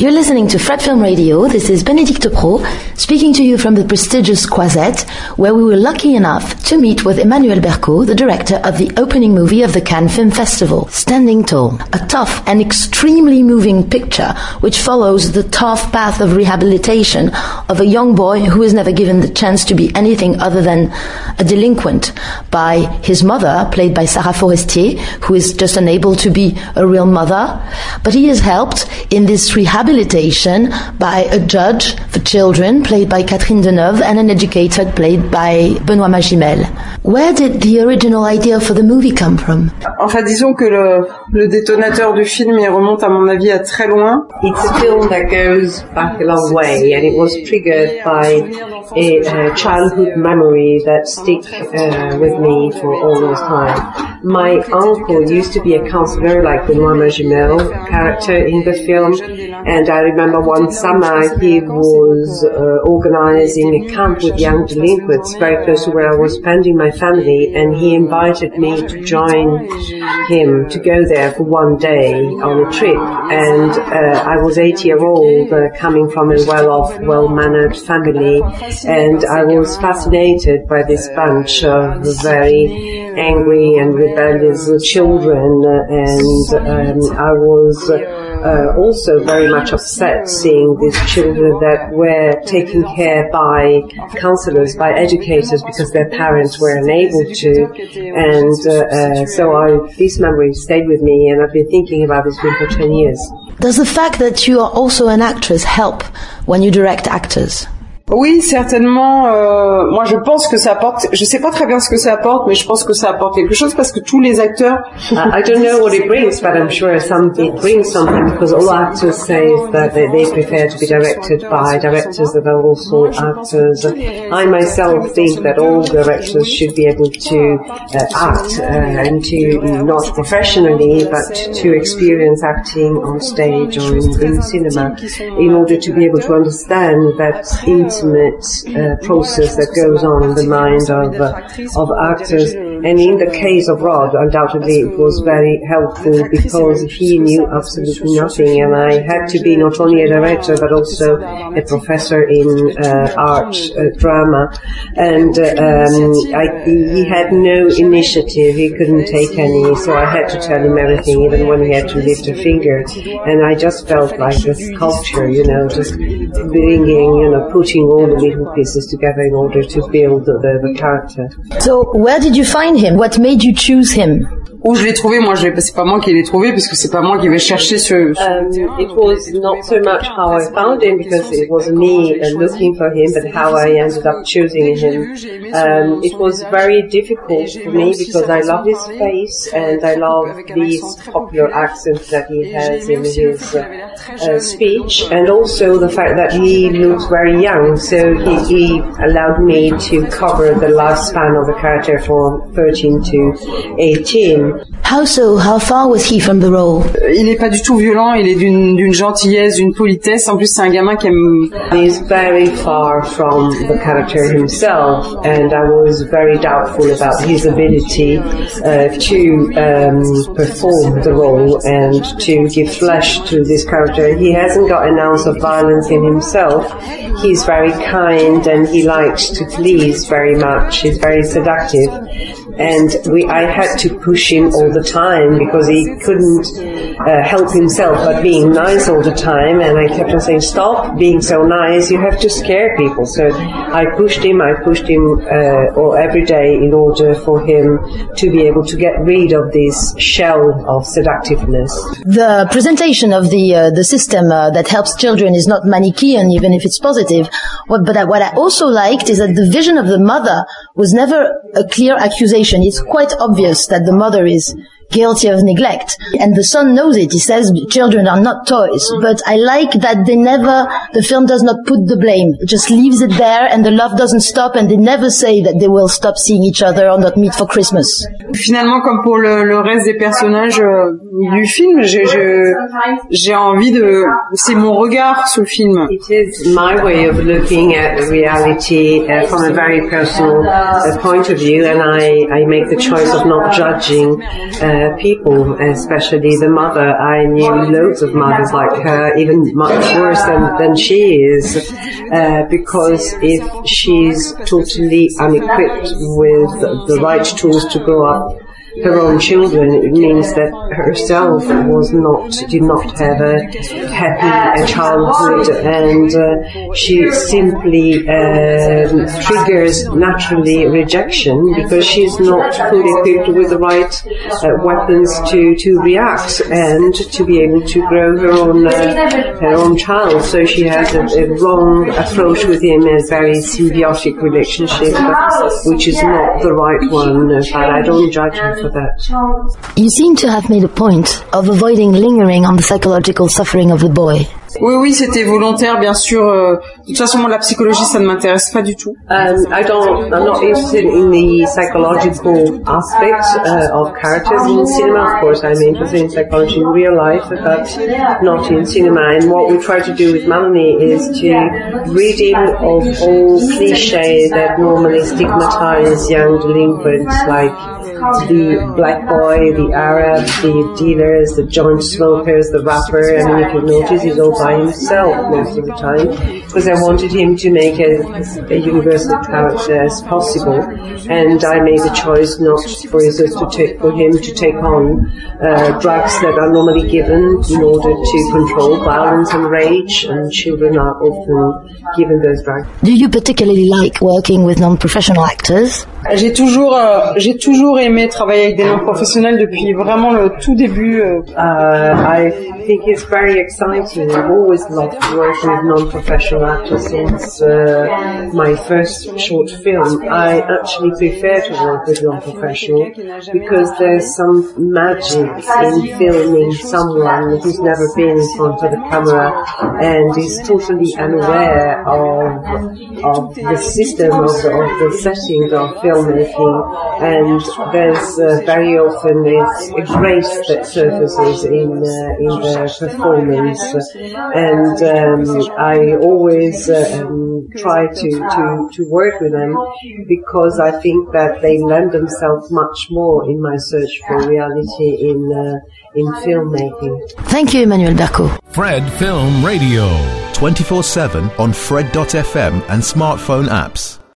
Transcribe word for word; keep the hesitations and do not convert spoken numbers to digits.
You're listening to Fred Film Radio. This is Bénédicte Pro, speaking to you from the prestigious Croisette, where we were lucky enough to meet with Emmanuel Berco, the director of the opening movie of the Cannes Film Festival, Standing Tall, a tough and extremely moving picture which follows the tough path of rehabilitation of a young boy who is never given the chance to be anything other than a delinquent by his mother, played by Sarah Forestier, who is just unable to be a real mother. But he is helped in this rehabilitation by a judge for children, played by Catherine Deneuve, and an educator played by Benoît Magimel. Where did the original idea for the movie come from? Enfin, disons que le, le détonateur du film, il remonte à mon avis à très loin. It's a film that goes back a long way, and it was triggered by a, a childhood memory that stick uh, with me for all this time. My uncle used to be a counselor like Benoît Magimel character in the film, and I remember one summer he was uh, organizing a camp with young delinquents very close to where I was spending my family, and he invited me to join him to go there for one day on a trip. And uh, I was eight year old, uh, coming from a well-off, well-mannered family, and I was fascinated by this bunch of very angry and rebellious children, uh, and um, I was uh, also very much upset seeing these children that were taken care by counselors, by educators, because their parents were unable to. And uh, uh, so I, this memory stayed with me, and I've been thinking about this film for ten years. Does the fact that you are also an actress help when you direct actors? Oui, certainement. Euh, moi, je pense que ça apporte. Je sais pas très bien ce que ça apporte, mais je pense que ça apporte quelque chose parce que tous les acteurs. I don't know what it brings, but I'm sure some, it brings something, because all actors say that they, they prefer to be directed by directors that are also actors. I myself think that all directors should be able to uh, act uh, and to not professionally, but to experience acting on stage or in, in cinema, in order to be able to understand that intimate uh, process that goes on in the mind of uh, of actors. And in the case of Rod, undoubtedly it was very helpful because he knew absolutely nothing, and I had to be not only a director but also a professor in uh, art, uh, drama, and uh, um, I, he had no initiative, he couldn't take any, so I had to tell him everything, even when he had to lift a finger. And I just felt like a sculpture, you know, just bringing, you know, putting all the little pieces together in order to build the, the, the character. So where did you find him? What made you choose him? Où je l'ai trouvé, moi, je l'ai, c'est pas moi qui l'ai trouvé, parce que c'est pas moi qui vais chercher ce. Um, it was not so much how I found him, because it was me uh, looking for him, but how I ended up choosing him. Um, it was very difficult for me because I love his face and I love these popular accents that he has in his uh, uh, speech, and also the fact that he looks very young. So he, he allowed me to cover the lifespan of the character from thirteen to eighteen. How so? How far was he from the role? Il est pas du tout violent, il est d'une, d'une gentillesse, d'une politesse. En plus, c'est un gamin qui aime. He's very far from the character himself, and I was very doubtful about his ability uh, to um, perform the role and to give flesh to this character. He hasn't got an ounce of violence in himself. He's very kind and he likes to please very much. He's very seductive. And we, I had to push him all the time because he couldn't uh, help himself but being nice all the time. And I kept on saying, stop being so nice, you have to scare people. So I pushed him, I pushed him uh, all, every day in order for him to be able to get rid of this shell of seductiveness. The presentation of the uh, the system uh, that helps children is not Manichaean, even if it's positive. What, but what I also liked is that the vision of the mother was never a clear accusation. It's quite obvious that the mother is guilty of neglect. And the son knows it. He says children are not toys. But I like that they never, the film does not put the blame. It just leaves it there and the love doesn't stop, and they never say that they will stop seeing each other or not meet for Christmas. Finalement, comme pour le, le reste des personnages euh, du film, j'ai, je, j'ai envie de, c'est mon regard sur le film. It is my way of looking at reality uh, from a very personal uh, point of view, and I, I make the choice of not judging uh, uh, people, especially the mother. I knew loads of mothers like her, even much worse than, than she is, uh, because if she's totally unequipped with the right tools to grow up her own children, it means that herself was not, did not have a happy childhood, and uh, she simply uh, triggers naturally rejection because she's not fully equipped with the right uh, weapons to, to react and to be able to grow her own uh, her own child. So she has a, a wrong approach with him, a very symbiotic relationship, which is not the right one. But I don't judge her for that. You seem to have made a point of avoiding lingering on the psychological suffering of the boy. Oui, oui, c'était volontaire, bien sûr. Euh, de toute façon, moi, la psychologie, ça ne m'intéresse pas du tout. Um, I don't, I'm not interested in the psychological aspect uh, of characters in cinema. Of course, I'm interested in psychology in real life, but not in cinema. And what we try to do with Melanie is to rid him of all cliches that normally stigmatize young delinquents, like the black boy, the Arab, the dealers, the joint smokers, the rapper. I mean, if you notice, he's all by himself most of the time, because I wanted him to make a, a universal character as possible, and I made the choice not for instance to take, for him to take on uh, drugs that are normally given in order to control violence and rage, and children are often given those drugs. Do you particularly like working with non-professional actors? J'ai toujours, euh, j'ai toujours aimé travailler avec des non-professionnels depuis vraiment le tout début. Euh. Uh, I think it's very exciting. I've always loved working with non-professional actors since uh, my first short film. I actually prefer to work with non-professional because there's some magic in filming someone who's never been in front of the camera and is totally unaware of, of the system, of the, of the settings of filmmaking. And there's uh, very often it's a grace that surfaces in uh, in their performance, and um, I always uh, um, try to, to, to work with them because I think that they lend themselves much more in my search for reality in uh, in filmmaking. Thank you, Emmanuelle Bercot. Fred Film Radio. twenty-four seven on Fred dot f m and smartphone apps.